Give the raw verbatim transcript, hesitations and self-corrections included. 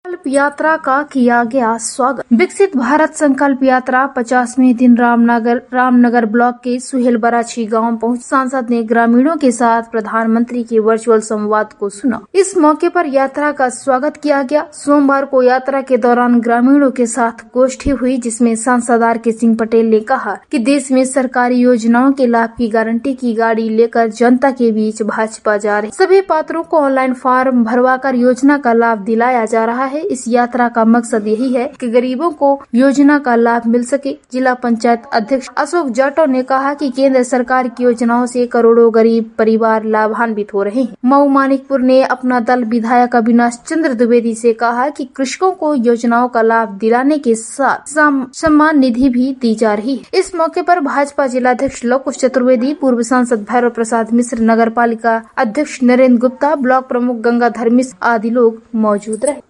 संकल्प यात्रा का किया गया स्वागत। विकसित भारत संकल्प यात्रा पचासवें दिन रामनगर रामनगर ब्लॉक के सुहेल बराछी गांव पहुंच सांसद ने ग्रामीणों के साथ प्रधानमंत्री के वर्चुअल संवाद को सुना। इस मौके पर यात्रा का स्वागत किया गया। सोमवार को यात्रा के दौरान ग्रामीणों के साथ गोष्ठी हुई, जिसमें सांसद आर के सिंह पटेल ने कहा कि देश में सरकारी योजनाओं के लाभ की गारंटी की गाड़ी लेकर जनता के बीच भाजपा जा रही। सभी पात्रों को ऑनलाइन फॉर्म भरवाकर योजना का लाभ दिलाया जा रहा है। इस यात्रा का मकसद यही है कि गरीबों को योजना का लाभ मिल सके। जिला पंचायत अध्यक्ष अशोक जाटव ने कहा कि केंद्र सरकार की योजनाओं से करोड़ों गरीब परिवार लाभान्वित हो रहे हैं। मऊ मानिकपुर ने अपना दल विधायक अविनाश चंद्र द्विवेदी से कहा कि कृषकों को योजनाओं का लाभ दिलाने के साथ सम्मान निधि भी दी जा रही है। इस मौके पर भाजपा जिलाध्यक्ष लवकुश चतुर्वेदी, पूर्व सांसद भैरव प्रसाद मिश्र, नगर पालिका अध्यक्ष नरेंद्र गुप्ता, ब्लॉक प्रमुख गंगाधर मिश्र आदि लोग मौजूद रहे।